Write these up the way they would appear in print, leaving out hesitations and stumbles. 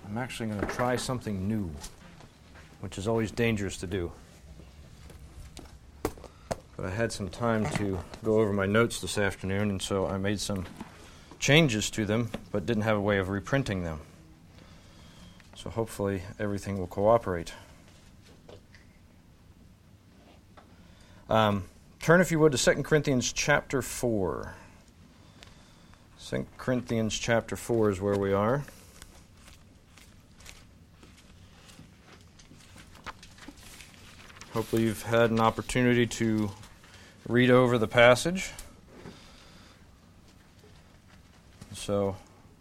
I'm actually going to try something new, which is always dangerous to do. But I had some time to go over my notes this afternoon, and so I made some changes to them, but didn't have a way of reprinting them. So hopefully everything will cooperate. Turn, if you would, to 2 Corinthians chapter 4. 2 Corinthians chapter 4 is where we are. Hopefully you've had an opportunity to read over the passage. So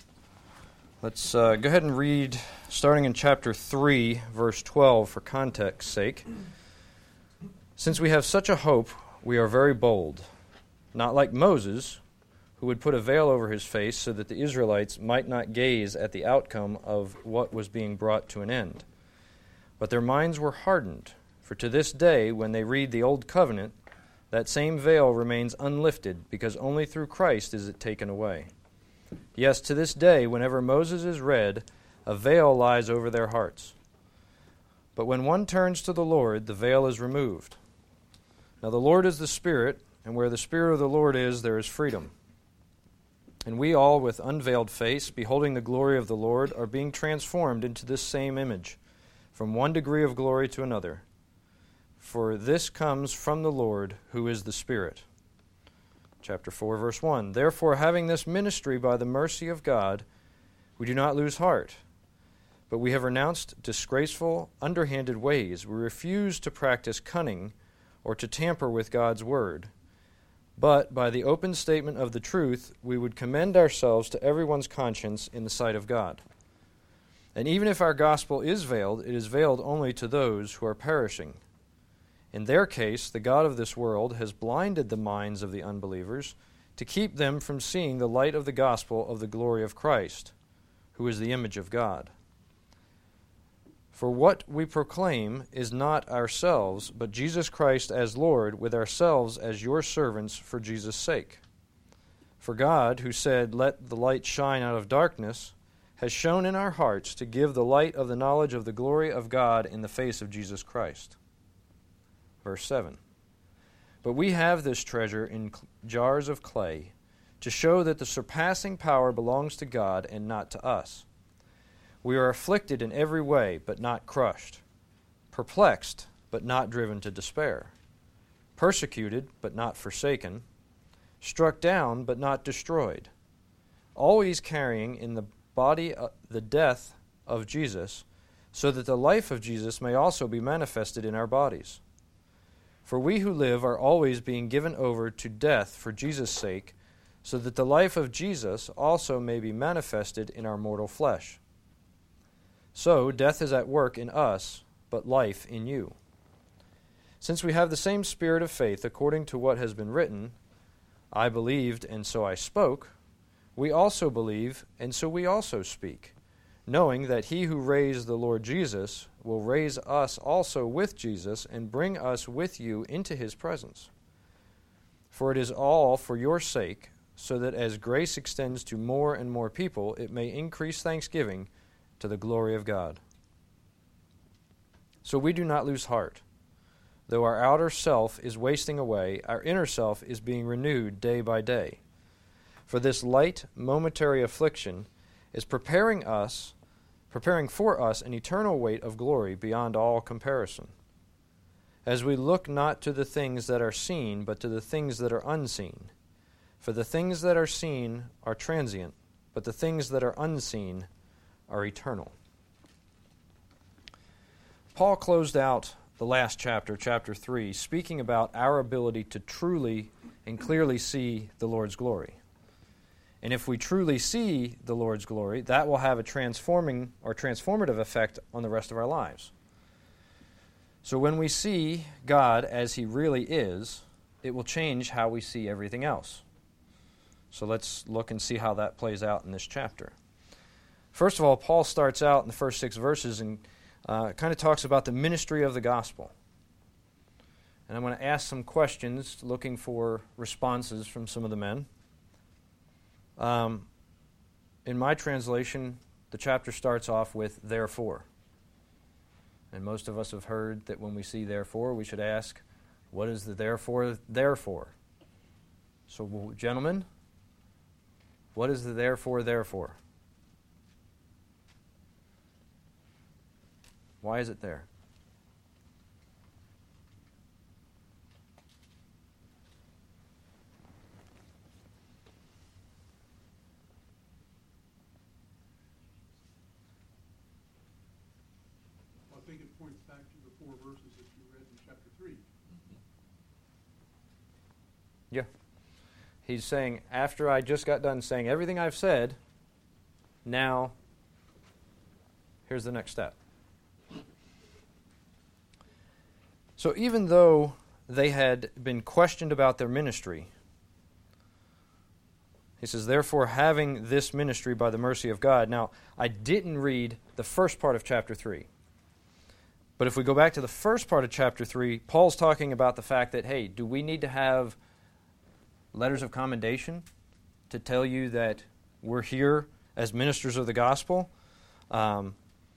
let's go ahead and read, starting in chapter 3, verse 12, for context's sake. Since we have such a hope, we are very bold, not like Moses, who would put a veil over his face so that the Israelites might not gaze at the outcome of what was being brought to an end. But their minds were hardened, for to this day, when they read the Old Covenant, that same veil remains unlifted, because only through Christ is it taken away. Yes, to this day, whenever Moses is read, a veil lies over their hearts. But when one turns to the Lord, the veil is removed. Now the Lord is the Spirit, and where the Spirit of the Lord is, there is freedom. And we all, with unveiled face, beholding the glory of the Lord, are being transformed into this same image, from one degree of glory to another. For this comes from the Lord, who is the Spirit. Chapter 4, verse 1. Therefore, having this ministry by the mercy of God, we do not lose heart. But we have renounced disgraceful, underhanded ways. We refuse to practice cunning or to tamper with God's word. But by the open statement of the truth, we would commend ourselves to everyone's conscience in the sight of God. And even if our gospel is veiled, it is veiled only to those who are perishing. In their case, the God of this world has blinded the minds of the unbelievers to keep them from seeing the light of the gospel of the glory of Christ, who is the image of God. For what we proclaim is not ourselves, but Jesus Christ as Lord, with ourselves as your servants for Jesus' sake. For God, who said, "Let the light shine out of darkness," has shone in our hearts to give the light of the knowledge of the glory of God in the face of Jesus Christ. Verse 7. But we have this treasure in jars of clay, to show that the surpassing power belongs to God and not to us. We are afflicted in every way, but not crushed, perplexed, but not driven to despair, persecuted, but not forsaken, struck down, but not destroyed, always carrying in the body the death of Jesus, so that the life of Jesus may also be manifested in our bodies. For we who live are always being given over to death for Jesus' sake, so that the life of Jesus also may be manifested in our mortal flesh. So death is at work in us, but life in you. Since we have the same spirit of faith, according to what has been written, I believed, and so I spoke, we also believe, and so we also speak, knowing that he who raised the Lord Jesus will raise us also with Jesus and bring us with you into his presence. For it is all for your sake, so that as grace extends to more and more people, it may increase thanksgiving to the glory of God. So we do not lose heart. Though our outer self is wasting away, our inner self is being renewed day by day. For this light, momentary affliction is preparing for us an eternal weight of glory beyond all comparison. As we look not to the things that are seen, but to the things that are unseen. For the things that are seen are transient, but the things that are unseen are eternal. Paul closed out the last chapter, chapter 3, speaking about our ability to truly and clearly see the Lord's glory. And if we truly see the Lord's glory, that will have a transforming or transformative effect on the rest of our lives. So when we see God as he really is, it will change how we see everything else. So let's look and see how that plays out in this chapter. First of all, Paul starts out in the first 6 verses and kind of talks about the ministry of the gospel. And I'm going to ask some questions looking for responses from some of the men. In my translation, the chapter starts off with therefore. And most of us have heard that when we see therefore, we should ask, what is the therefore there for? So, gentlemen, what is the therefore there for? Why is it there? I think it points back to the 4 verses that you read in chapter 3. Yeah. He's saying, after I just got done saying everything I've said, now, here's the next step. So even though they had been questioned about their ministry, he says, therefore, having this ministry by the mercy of God. Now, I didn't read the first part of chapter 3. But if we go back to the first part of chapter 3, Paul's talking about the fact that, hey, do we need to have letters of commendation to tell you that we're here as ministers of the gospel? Guys,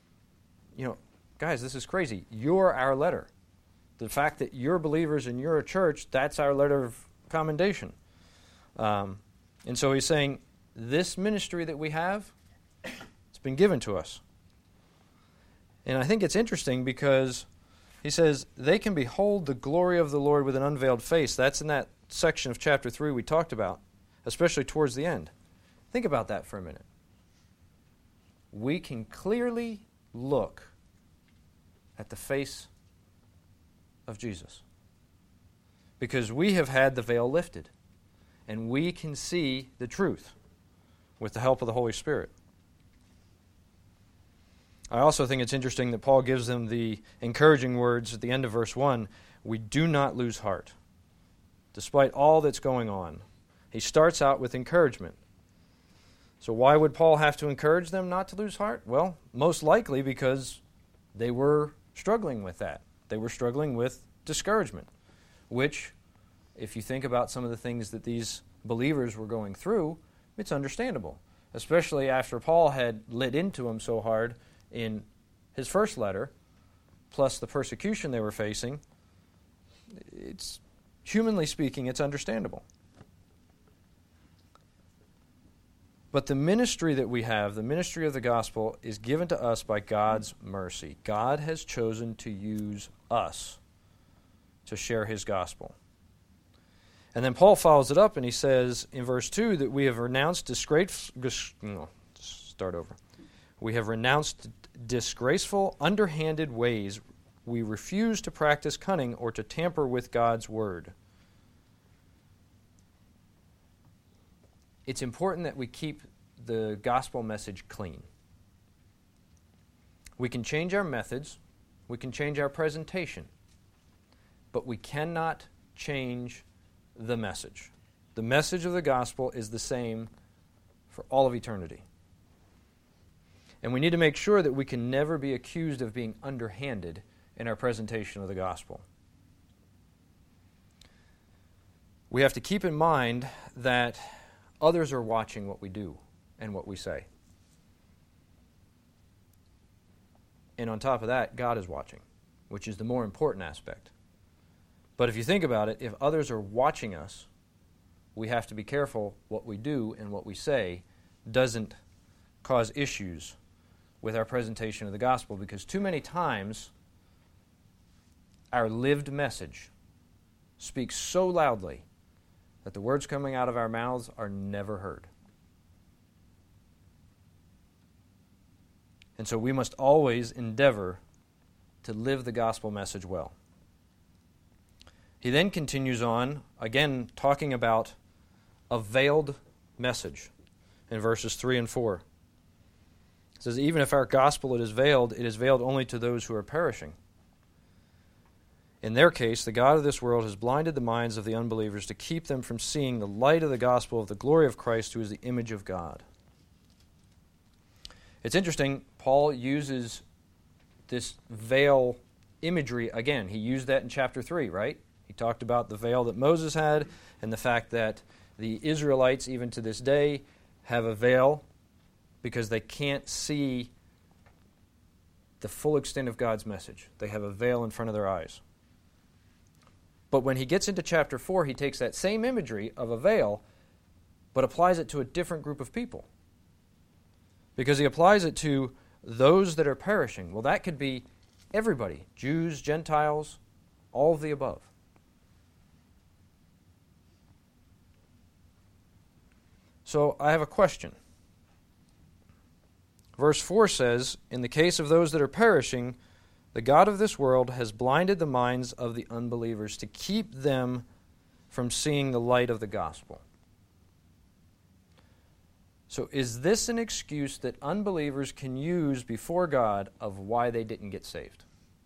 this is crazy. You're our letter. The fact that you're believers and you're a church, that's our letter of commendation. And so he's saying, this ministry that we have, it's been given to us. And I think it's interesting because he says, they can behold the glory of the Lord with an unveiled face. That's in that section of chapter 3 we talked about, especially towards the end. Think about that for a minute. We can clearly look at the face of Jesus because we have had the veil lifted and we can see the truth with the help of the Holy Spirit. I also think it's interesting that Paul gives them the encouraging words at the end of verse 1, we do not lose heart, despite all that's going on. He starts out with encouragement. So why would Paul have to encourage them not to lose heart? Well, most likely because they were struggling with that. They were struggling with discouragement, which, if you think about some of the things that these believers were going through, it's understandable, especially after Paul had lit into them so hard in his first letter, plus the persecution they were facing. It's, humanly speaking, it's understandable. But the ministry that we have, the ministry of the gospel, is given to us by God's mercy. God has chosen to use us to share His gospel. And then Paul follows it up and he says in verse 2 that we have renounced We have renounced disgraceful, underhanded ways. We refuse to practice cunning or to tamper with God's word. It's important that we keep the gospel message clean. We can change our methods, we can change our presentation, but we cannot change the message. The message of the gospel is the same for all of eternity. And we need to make sure that we can never be accused of being underhanded in our presentation of the gospel. We have to keep in mind that others are watching what we do and what we say. And on top of that, God is watching, which is the more important aspect. But if you think about it, if others are watching us, we have to be careful what we do and what we say doesn't cause issues with our presentation of the gospel, because too many times our lived message speaks so loudly that the words coming out of our mouths are never heard. And so we must always endeavor to live the gospel message well. He then continues on, again, talking about a veiled message in verses 3 and 4. It says, even if our gospel it is veiled only to those who are perishing. In their case, the God of this world has blinded the minds of the unbelievers to keep them from seeing the light of the gospel of the glory of Christ, who is the image of God. It's interesting, Paul uses this veil imagery again. He used that in chapter 3, right? He talked about the veil that Moses had and the fact that the Israelites, even to this day, have a veil because they can't see the full extent of God's message. They have a veil in front of their eyes. But when he gets into chapter 4, he takes that same imagery of a veil, but applies it to a different group of people. Because he applies it to those that are perishing. Well, that could be everybody, Jews, Gentiles, all of the above. So I have a question. Verse 4 says, "In the case of those that are perishing, the God of this world has blinded the minds of the unbelievers to keep them from seeing the light of the gospel." So is this an excuse that unbelievers can use before God of why they didn't get saved?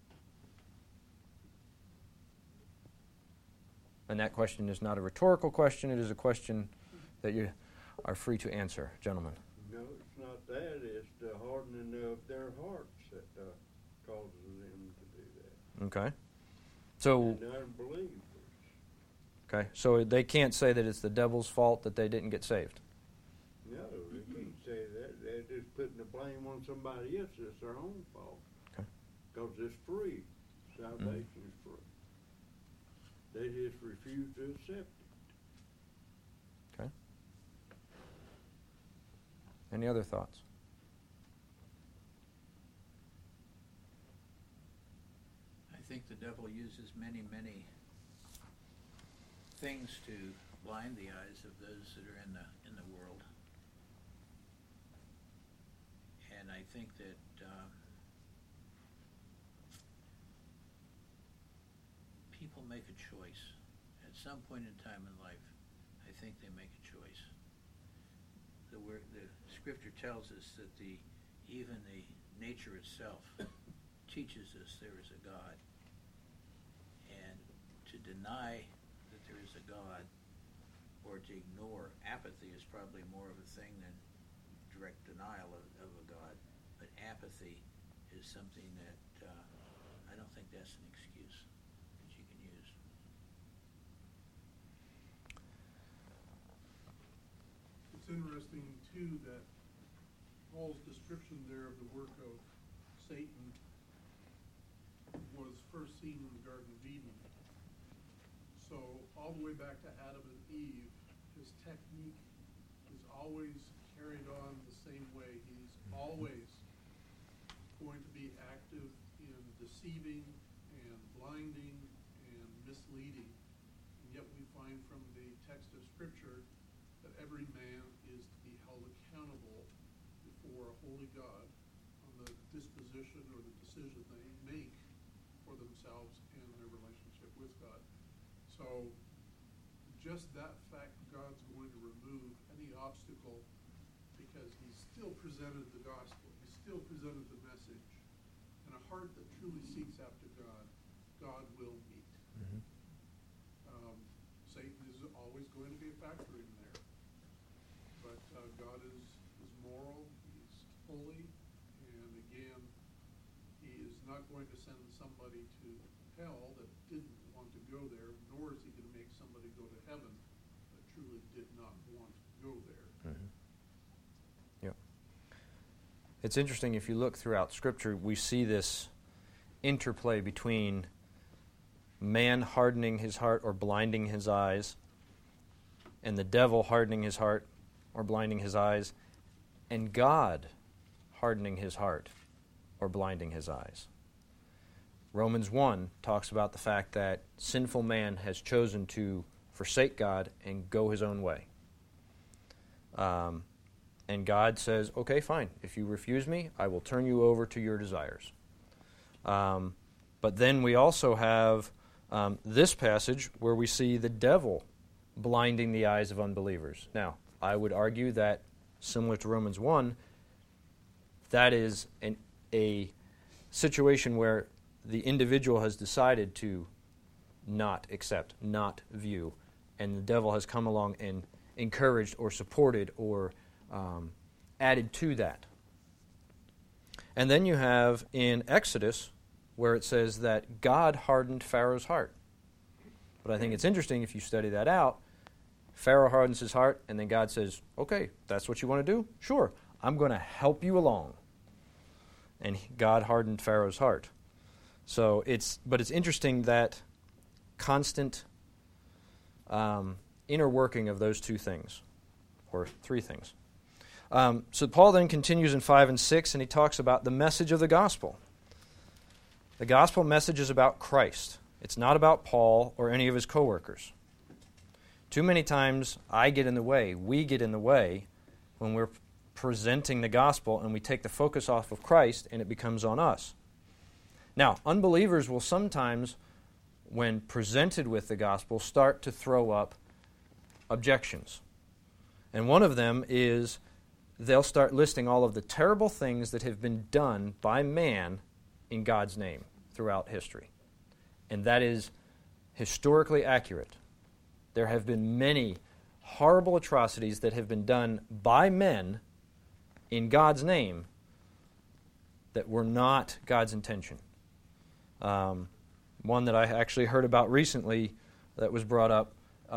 And that question is not a rhetorical question. It is a question that you are free to answer, gentlemen. No, it's not that. It's the hardening of their hearts that causes them to do that. Okay. So, And unbelievers. okay. So they can't say that it's the devil's fault that they didn't get saved. No, they can't say that. They're just putting the blame on somebody else. It's their own fault. Okay. Because it's free. Salvation is free. They just refuse to accept it. Okay. Any other thoughts? I think the devil uses many, many things to blind the eyes of those that are in the world. And I think that people make a choice. At some point in time in life, I think they make a choice. The Scripture tells us that even the nature itself teaches us there is a God. And to deny that there is a God or to ignore apathy is probably more of a thing than direct denial of a God. But apathy is something that I don't think that's an excuse that you can use. It's interesting, too, that Paul's description there of the work of Satan was first seen in the Garden of Eden. So all the way back to Adam and Eve, his technique is always carried on the same way. He's always going to be active in deceiving and blinding and misleading. And yet we find from the text of Scripture that every man is to be held accountable before a holy God on the disposition or the decision they make for themselves and their relationship with God. So just that fact, God's going to remove any obstacle because he still presented the gospel. He still presented the message. And a heart that truly seeks after God, God will meet. Mm-hmm. Satan is always going to be a factor in there. But God is moral, he's holy, and again, he is not going to send somebody to hell that didn't want to go there, nor is he going to make somebody go to heaven that truly did not want to go there. Mm-hmm. Yep. It's interesting, if you look throughout Scripture, we see this interplay between man hardening his heart or blinding his eyes, and the devil hardening his heart or blinding his eyes, and God hardening his heart or blinding his eyes. Romans 1 talks about the fact that sinful man has chosen to forsake God and go his own way. And God says, okay, fine. If you refuse me, I will turn you over to your desires. But then we also have this passage where we see the devil blinding the eyes of unbelievers. Now, I would argue that, similar to Romans 1, that is a situation where the individual has decided to not accept, not view, and the devil has come along and encouraged or supported or added to that. And then you have in Exodus where it says that God hardened Pharaoh's heart. But I think it's interesting if you study that out. Pharaoh hardens his heart, and then God says, okay, that's what you want to do? Sure, I'm going to help you along. And God hardened Pharaoh's heart. So it's interesting that constant inner working of those two things, or three things. So Paul then continues in 5 and 6, and he talks about the message of the gospel. The gospel message is about Christ. It's not about Paul or any of his co-workers. Too many times I get in the way, we get in the way when we're presenting the gospel and we take the focus off of Christ and it becomes on us. Now, unbelievers will sometimes, when presented with the gospel, start to throw up objections. And one of them is they'll start listing all of the terrible things that have been done by man in God's name throughout history. And that is historically accurate. There have been many horrible atrocities that have been done by men in God's name that were not God's intention. One that I actually heard about recently that was brought up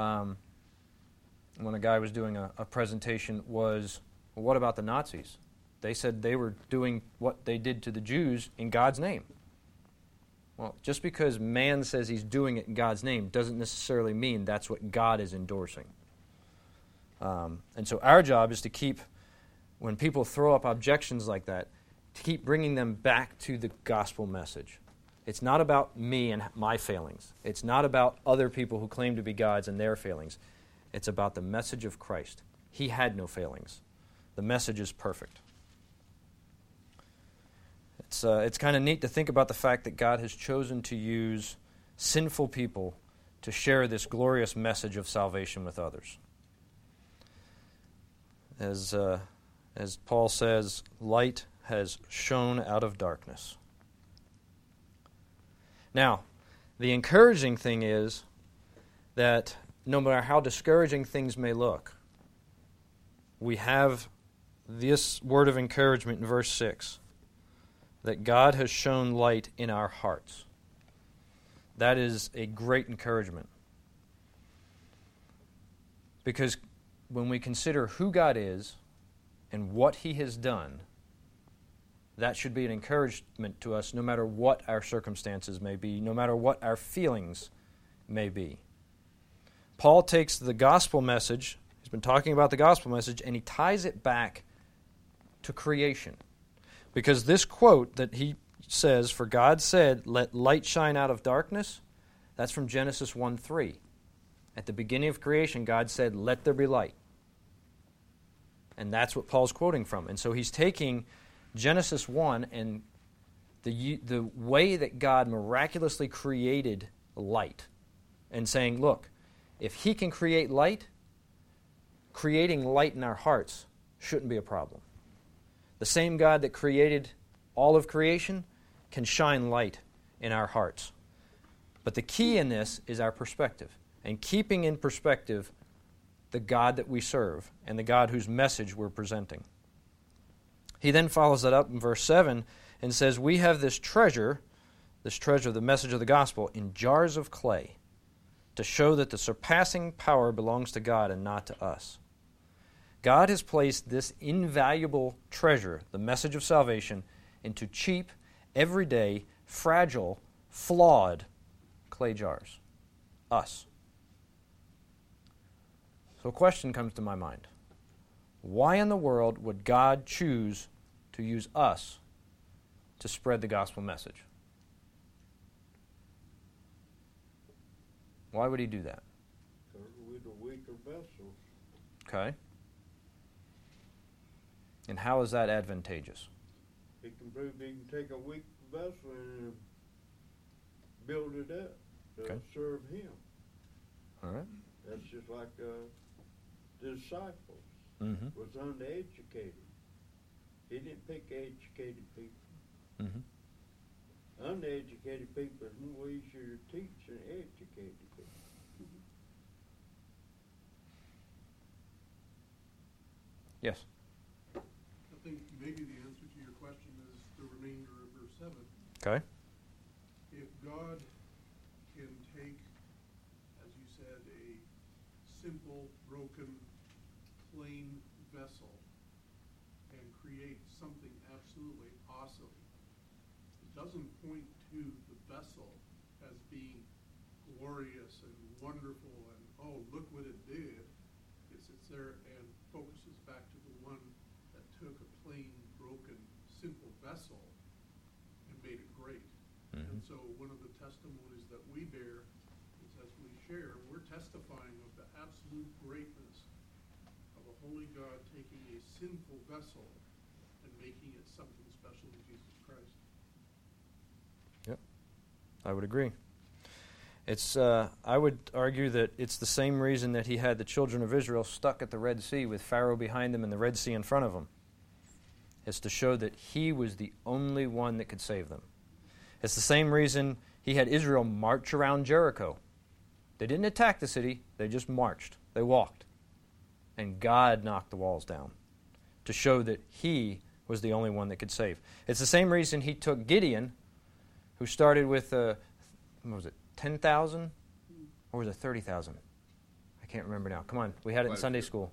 when a guy was doing a presentation was, well, what about the Nazis? They said they were doing what they did to the Jews in God's name. Well, just because man says he's doing it in God's name doesn't necessarily mean that's what God is endorsing. And so our job is to keep, when people throw up objections like that, to keep bringing them back to the gospel message. It's not about me and my failings. It's not about other people who claim to be gods and their failings. It's about the message of Christ. He had no failings. The message is perfect. It's kind of neat to think about the fact that God has chosen to use sinful people to share this glorious message of salvation with others. As Paul says, light has shone out of darkness. Now, the encouraging thing is that no matter how discouraging things may look, we have this word of encouragement in verse 6, that God has shown light in our hearts. That is a great encouragement. Because when we consider who God is and what He has done, that should be an encouragement to us no matter what our circumstances may be, no matter what our feelings may be. Paul takes the gospel message, he's been talking about the gospel message, and he ties it back to creation. Because this quote that he says, "For God said, let light shine out of darkness," that's from Genesis 1:3. At the beginning of creation, God said, "Let there be light." And that's what Paul's quoting from. And so he's taking Genesis 1 and the way that God miraculously created light and saying, look, if He can create light, creating light in our hearts shouldn't be a problem. The same God that created all of creation can shine light in our hearts. But the key in this is our perspective, and keeping in perspective the God that we serve and the God whose message we're presenting. He then follows that up in verse 7 and says, we have this treasure, the message of the gospel, in jars of clay to show that the surpassing power belongs to God and not to us. God has placed this invaluable treasure, the message of salvation, into cheap, everyday, fragile, flawed clay jars. Us. So a question comes to my mind. Why in the world would God choose to use us to spread the gospel message? Why would He do that? Because we're the weaker vessels. Okay. And how is that advantageous? He can prove He can take a weak vessel and build it up to serve Him. All right. That's just like the disciples was uneducated. He didn't pick educated people. Uneducated people is more easier to teach than educated people. Yes. I think maybe the answer to your question is the remainder of verse 7. Okay. If God can take, as you said, a simple, broken, plain vessel and create something absolutely awesome. It doesn't point to the vessel as being glorious and wonderful and, oh, look what it did. It sits there and focuses back to the one that took a plain, broken, simple vessel and made it great. And so one of the testimonies that we bear is as we share, we're testifying of the absolute greatness of a holy God taking a sinful vessel and making it something special to Jesus Christ. Yep, I would agree. It's I would argue that it's the same reason that he had the children of Israel stuck at the Red Sea with Pharaoh behind them and the Red Sea in front of them. It's to show that he was the only one that could save them. It's the same reason he had Israel march around Jericho. They didn't attack the city, they just marched. They walked. And God knocked the walls down to show that he was the only one that could save. It's the same reason he took Gideon, who started with, 10,000? Or was it 30,000? I can't remember now. Come on, we had it in Sunday school.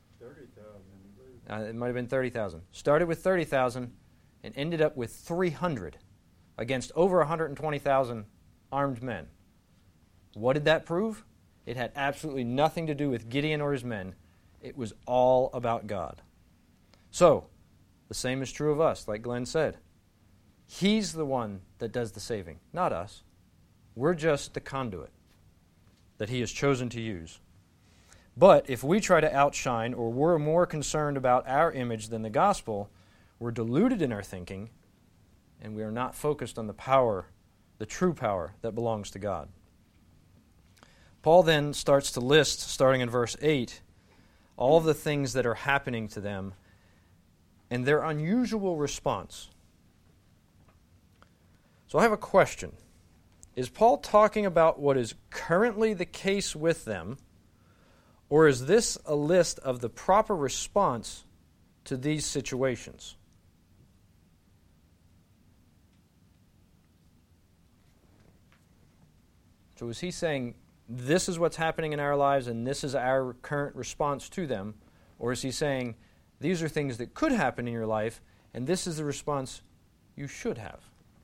30,000. It might have been 30,000. Started with 30,000 and ended up with 300 against over 120,000 armed men. What did that prove? It had absolutely nothing to do with Gideon or his men. It was all about God. So, the same is true of us, like Glenn said. He's the one that does the saving, not us. We're just the conduit that he has chosen to use. But if we try to outshine, or we're more concerned about our image than the gospel, we're deluded in our thinking, and we are not focused on the power, the true power that belongs to God. Paul then starts to list, starting in verse 8, all of the things that are happening to them and their unusual response. So I have a question. Is Paul talking about what is currently the case with them, or is this a list of the proper response to these situations? So is he saying, this is what's happening in our lives and this is our current response to them? Or is he saying, these are things that could happen in your life and this is the response you should have?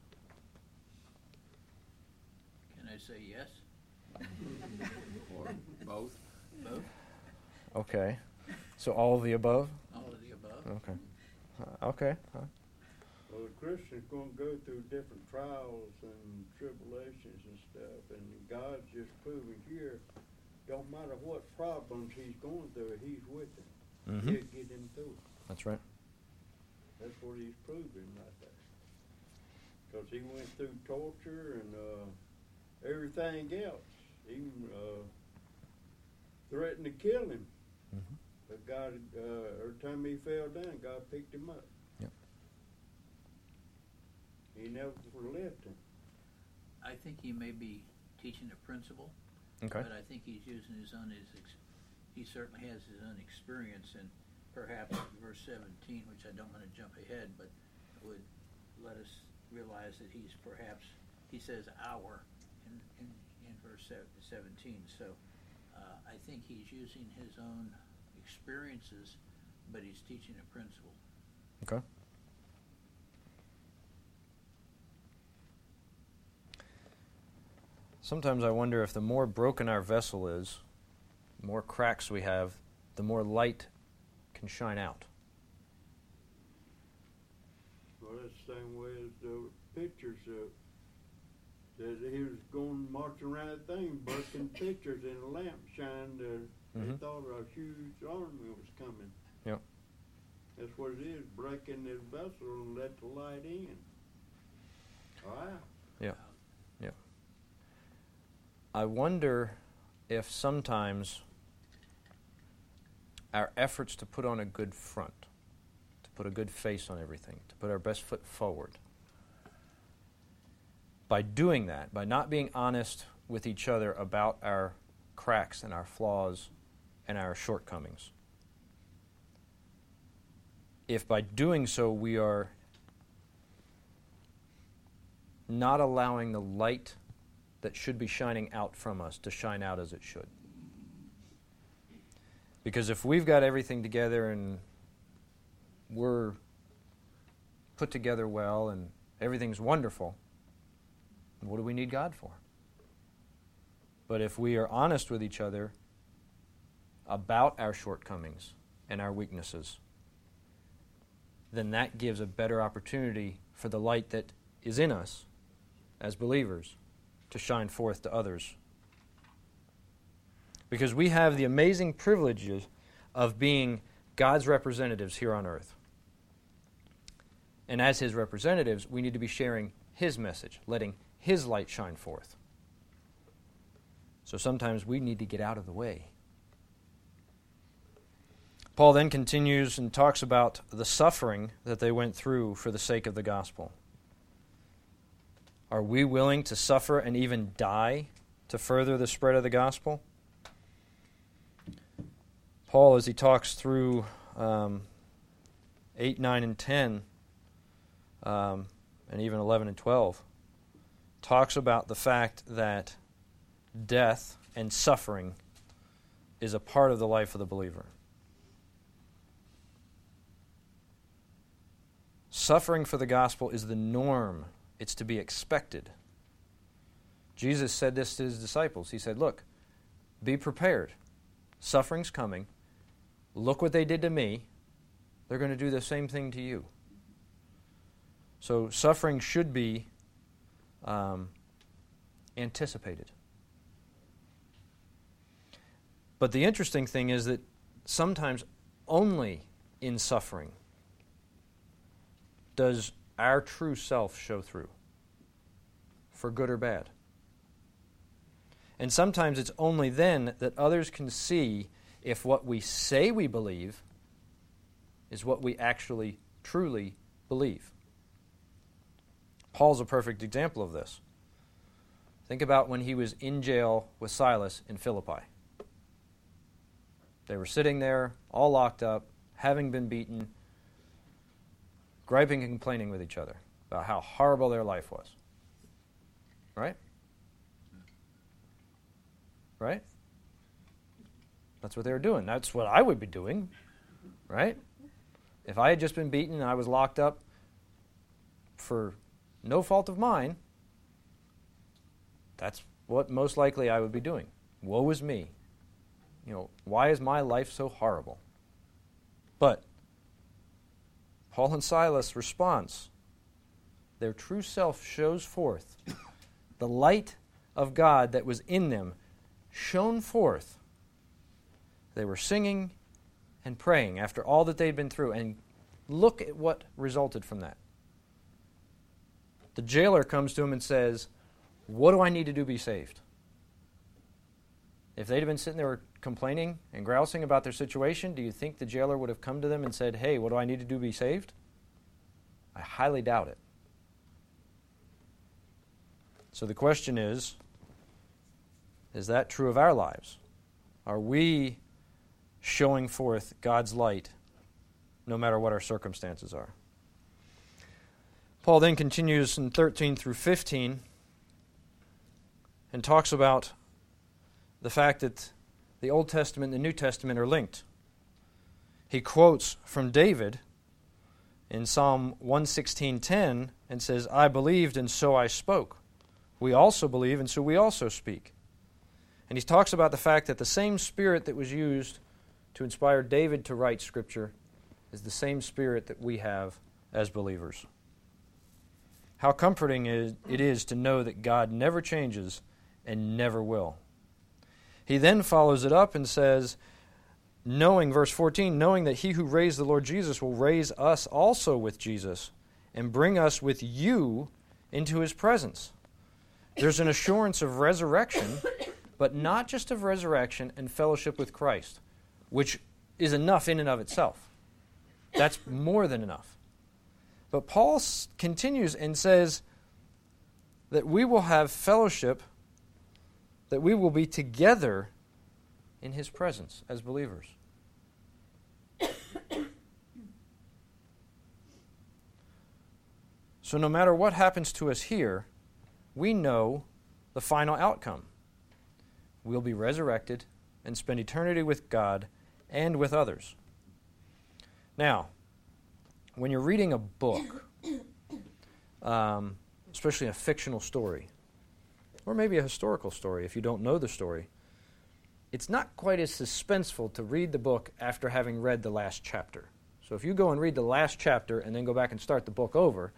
Can I say yes? Or both. Both? Okay. So all of the above? All of the above? Okay. Okay. Well, the Christian's going to go through different trials and tribulations and stuff, and God's just proving here, don't matter what problems he's going through, he's with him. Mm-hmm. He'll get him through it. That's right. That's what he's proving right there. Because he went through torture and everything else. Even threatened to kill him. Mm-hmm. But God, every time he fell down, God picked him up. Yep. He never left him. I think he may be teaching a principle, Okay. but I think he's using his own, he certainly has his own experience, and perhaps verse 17, which I don't want to jump ahead, but would let us realize that he's perhaps, he says our in verse 17, so I think he's using his own experiences, but he's teaching a principle. Okay. Sometimes I wonder if the more broken our vessel is, the more cracks we have, the more light can shine out. Well, that's the same way as the pictures that he was going marching around that thing, breaking pictures, and a lamp shined. They thought a huge army was coming. Yep. That's what it is, breaking this vessel and let the light in. Wow. Yeah. Yeah. I wonder if sometimes our efforts to put on a good front, to put a good face on everything, to put our best foot forward, by doing that, by not being honest with each other about our cracks and our flaws and our shortcomings, if by doing so we are not allowing the light that should be shining out from us to shine out as it should. Because if we've got everything together and we're put together well and everything's wonderful, what do we need God for? But if we are honest with each other about our shortcomings and our weaknesses, then that gives a better opportunity for the light that is in us as believers to shine forth to others. Because we have the amazing privileges of being God's representatives here on earth. And as His representatives, we need to be sharing His message, letting His light shine forth. So sometimes we need to get out of the way. Paul then continues and talks about the suffering that they went through for the sake of the gospel. Are we willing to suffer and even die to further the spread of the gospel? Paul, as he talks through 8, 9, and 10, and even 11 and 12, talks about the fact that death and suffering is a part of the life of the believer. Suffering for the gospel is the norm. It's to be expected. Jesus said this to His disciples. He said, look, be prepared. Suffering's coming. Look what they did to me. They're going to do the same thing to you. So suffering should be anticipated. But the interesting thing is that sometimes only in suffering does our true self show through, for good or bad. And sometimes it's only then that others can see if what we say we believe is what we actually truly believe. Paul's a perfect example of this. Think about when he was in jail with Silas in Philippi. They were sitting there, all locked up, having been beaten, griping and complaining with each other about how horrible their life was. Right? Right? That's what they were doing. That's what I would be doing. Right? If I had just been beaten and I was locked up for no fault of mine, that's what most likely I would be doing. Woe is me. Why is my life so horrible? But Paul and Silas' response, their true self shows forth. The light of God that was in them shone forth. They were singing and praying after all that they'd been through. And look at what resulted from that. The jailer comes to him and says, what do I need to do to be saved? If they'd have been sitting there complaining and grousing about their situation, do you think the jailer would have come to them and said, hey, what do I need to do to be saved? I highly doubt it. So the question is that true of our lives? Are we showing forth God's light no matter what our circumstances are? Paul then continues in 13 through 15 and talks about the fact that the Old Testament and the New Testament are linked. He quotes from David in Psalm 116:10 and says, I believed and so I spoke. We also believe and so we also speak. And he talks about the fact that the same Spirit that was used to inspire David to write Scripture is the same Spirit that we have as believers. How comforting it is to know that God never changes and never will. He then follows it up and says, verse 14, knowing that He who raised the Lord Jesus will raise us also with Jesus and bring us with you into His presence. There's an assurance of resurrection, but not just of resurrection and fellowship with Christ, which is enough in and of itself. That's more than enough. But Paul continues and says that we will have fellowship, that we will be together in His presence as believers. So no matter what happens to us here, we know the final outcome. We'll be resurrected and spend eternity with God and with others. Now, when you're reading a book, especially a fictional story, or maybe a historical story if you don't know the story, it's not quite as suspenseful to read the book after having read the last chapter. So if you go and read the last chapter and then go back and start the book over,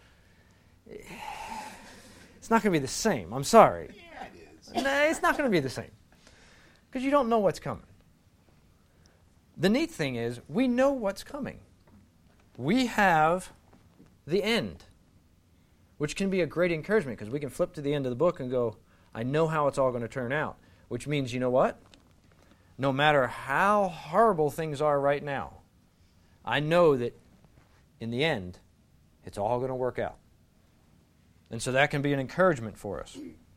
it's not going to be the same. I'm sorry. Yeah, it is. Nah, it's not going to be the same because you don't know what's coming. The neat thing is we know what's coming. We have the end, which can be a great encouragement because we can flip to the end of the book and go, I know how it's all going to turn out, which means, you know what? No matter how horrible things are right now, I know that in the end, it's all going to work out. And so that can be an encouragement for us.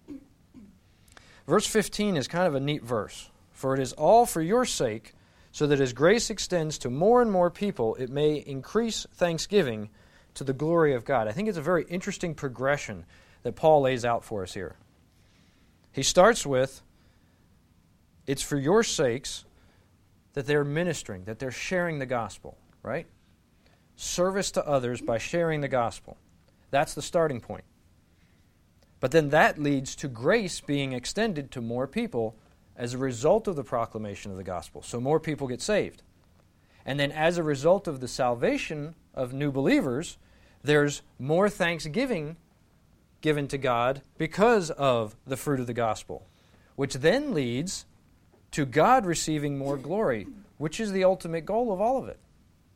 Verse 15 is kind of a neat verse. For it is all for your sake, so that as grace extends to more and more people, it may increase thanksgiving to the glory of God. I think it's a very interesting progression that Paul lays out for us here. He starts with, it's for your sakes that they're ministering, that they're sharing the gospel, right? Service to others by sharing the gospel. That's the starting point. But then that leads to grace being extended to more people as a result of the proclamation of the gospel. So more people get saved. And then as a result of the salvation of new believers, there's more thanksgiving given to God because of the fruit of the gospel, which then leads to God receiving more glory, which is the ultimate goal of all of it.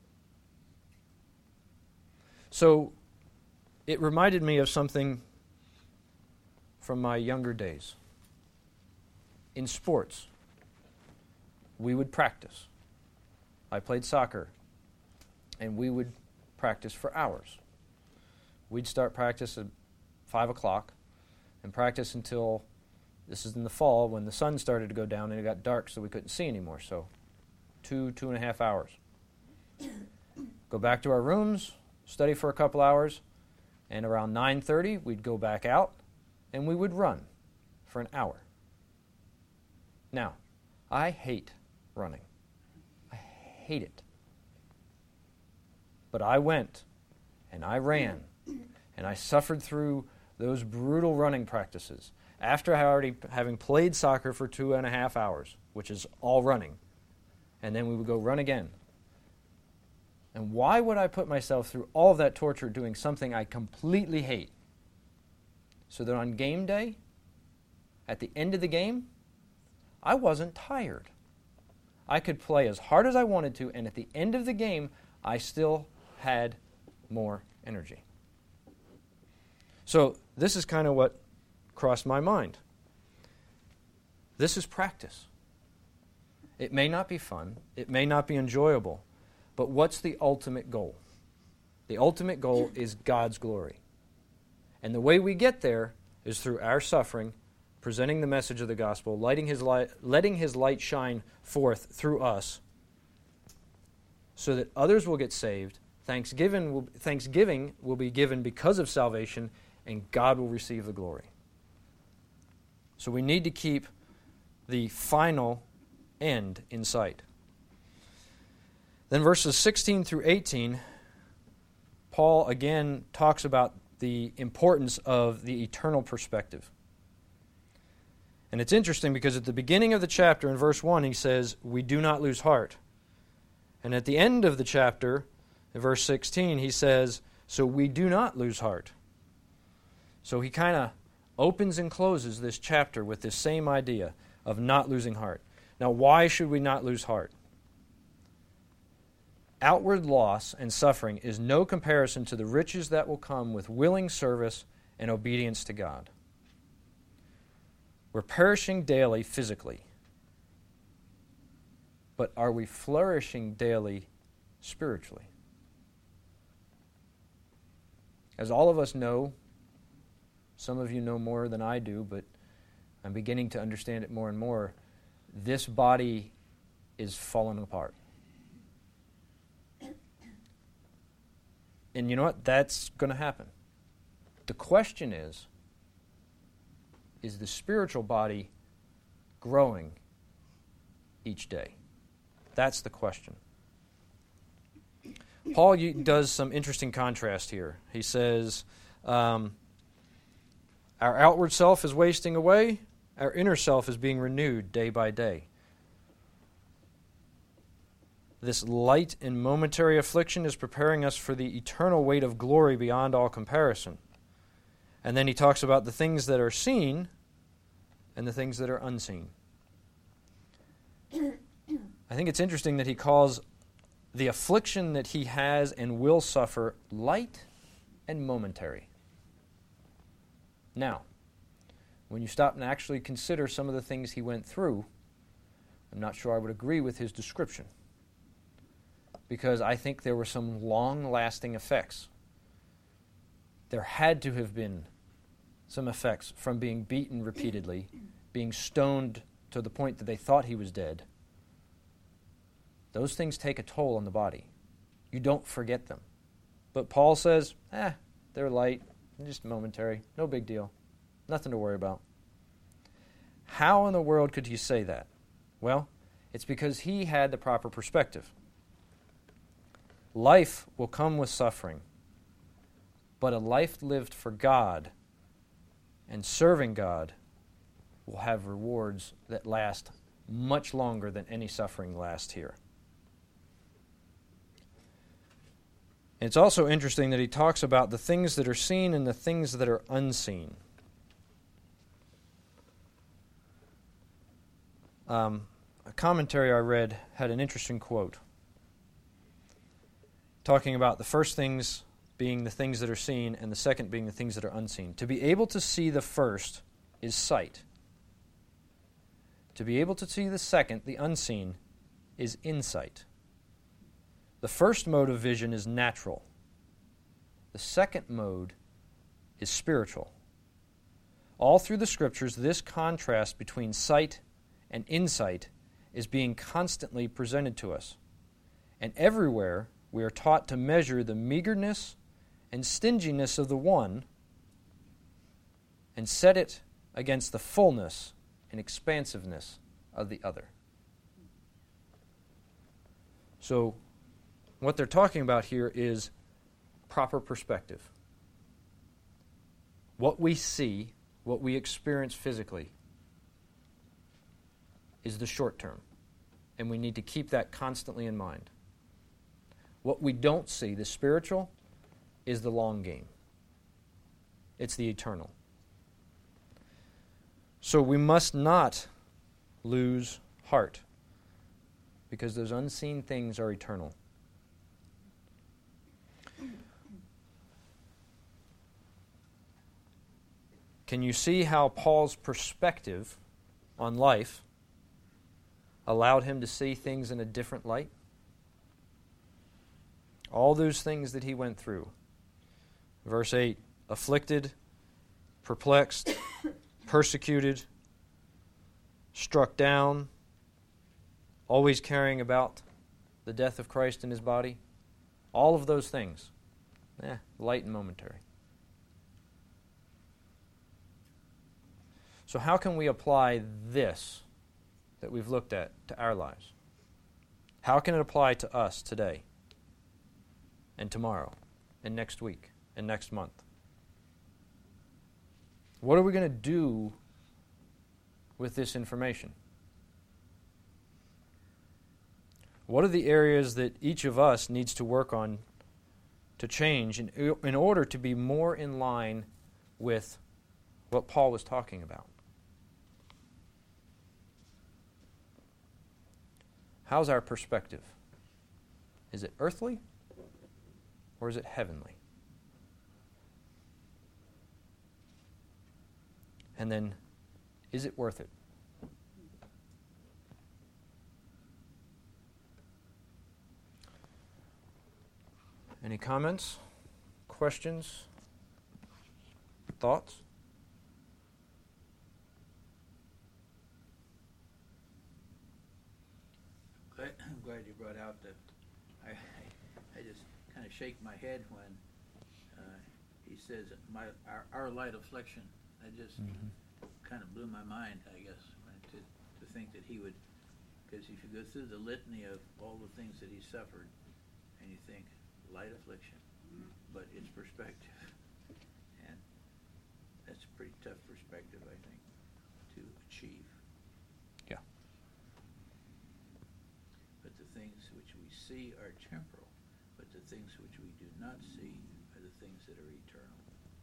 So it reminded me of something from my younger days. In sports, we would practice. I played soccer, and we would practice for hours. We'd start practice at 5 o'clock and practice until, this is in the fall, when the sun started to go down and it got dark so we couldn't see anymore. So 2.5 hours. Go back to our rooms, study for a couple hours, and around 9:30 we'd go back out and we would run for an hour. Now, I hate running. I hate it. But I went and I ran and I suffered through those brutal running practices after having played soccer for 2.5 hours, which is all running. And then we would go run again. And why would I put myself through all of that torture doing something I completely hate? So that on game day, at the end of the game, I wasn't tired. I could play as hard as I wanted to, and at the end of the game, I still had more energy. So this is kind of what crossed my mind. This is practice. It may not be fun. It may not be enjoyable. But what's the ultimate goal? The ultimate goal is God's glory. And the way we get there is through our suffering, presenting the message of the gospel, letting His light shine forth through us so that others will get saved, thanksgiving will be given because of salvation, and God will receive the glory. So we need to keep the final end in sight. Then verses 16 through 18, Paul again talks about the importance of the eternal perspective. And it's interesting because at the beginning of the chapter, in verse 1, he says, we do not lose heart. And at the end of the chapter, in verse 16, he says, so we do not lose heart. So he kind of opens and closes this chapter with this same idea of not losing heart. Now, why should we not lose heart? Outward loss and suffering is no comparison to the riches that will come with willing service and obedience to God. We're perishing daily physically. But are we flourishing daily spiritually? As all of us know, some of you know more than I do, but I'm beginning to understand it more and more, this body is falling apart. And you know what? That's going to happen. The question is the spiritual body growing each day? That's the question. Paul does some interesting contrast here. He says, Our outward self is wasting away. Our inner self is being renewed day by day. This light and momentary affliction is preparing us for the eternal weight of glory beyond all comparison. And then he talks about the things that are seen and the things that are unseen. I think it's interesting that he calls the affliction that he has and will suffer light and momentary. Now, when you stop and actually consider some of the things he went through, I'm not sure I would agree with his description, because I think there were some long-lasting effects. There had to have been some effects from being beaten repeatedly, being stoned to the point that they thought he was dead. Those things take a toll on the body. You don't forget them. But Paul says, they're light, just momentary, no big deal, nothing to worry about. How in the world could he say that? Well, it's because he had the proper perspective. Life will come with suffering, but a life lived for God and serving God will have rewards that last much longer than any suffering lasts here. It's also interesting that he talks about the things that are seen and the things that are unseen. A commentary I read had an interesting quote, talking about the first things being the things that are seen and the second being the things that are unseen. To be able to see the first is sight. To be able to see the second, the unseen, is insight. The first mode of vision is natural. The second mode is spiritual. All through the Scriptures, this contrast between sight and insight is being constantly presented to us. And everywhere we are taught to measure the meagerness and stinginess of the one and set it against the fullness and expansiveness of the other. So, what they're talking about here is proper perspective. What we see, what we experience physically, is the short term, and we need to keep that constantly in mind. What we don't see, the spiritual, is the long game. It's the eternal. So we must not lose heart, because those unseen things are eternal. Can you see how Paul's perspective on life allowed him to see things in a different light? All those things that he went through. Verse 8, afflicted, perplexed, persecuted, struck down, always carrying about the death of Christ in his body. All of those things, light and momentary. So how can we apply this that we've looked at to our lives? How can it apply to us today and tomorrow and next week and next month? What are we going to do with this information? What are the areas that each of us needs to work on to change in order to be more in line with what Paul was talking about? How's our perspective? Is it earthly or is it heavenly? And then, is it worth it? Any comments, questions, thoughts? I'm glad you brought out the. I just kind of shake my head when he says our light affliction. That just kind of blew my mind, I guess, to think that he would. Because if you go through the litany of all the things that he suffered, and you think light affliction, but it's perspective, pretty tough perspective, I think, to achieve. Yeah. But the things which we see are temporal, but the things which we do not see are the things that are eternal.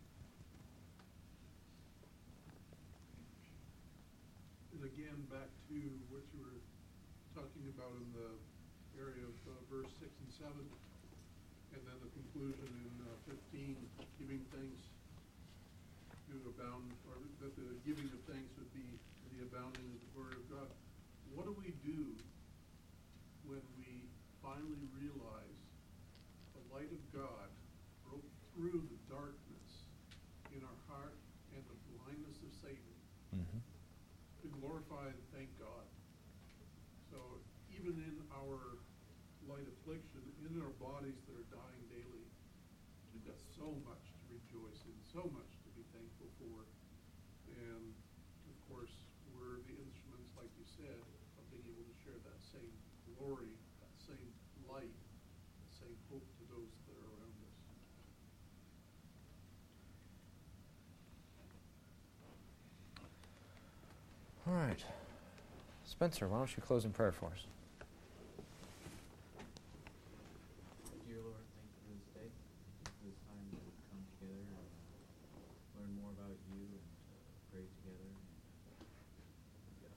And again, back to what you were talking about in the area of verse 6 and 7, and then the conclusion in 15, giving thanks to abound, or that the giving of thanks would be the abounding of the Word of God. What do we do when we finally realize the light of God broke through the darkness in our heart and the blindness of Satan? Mm-hmm. To glorify and thank God. So even in our light affliction, in our bodies that are dying daily, we've got so much to rejoice in, so much to be thankful for. And of course, we're the instruments, like you said, of being able to share that same glory, that same light, that same hope to those that are around us. All right. Spencer, why don't you close in prayer for us? Dear Lord, thank you for this day, for this time to come together and learn more about you and pray together.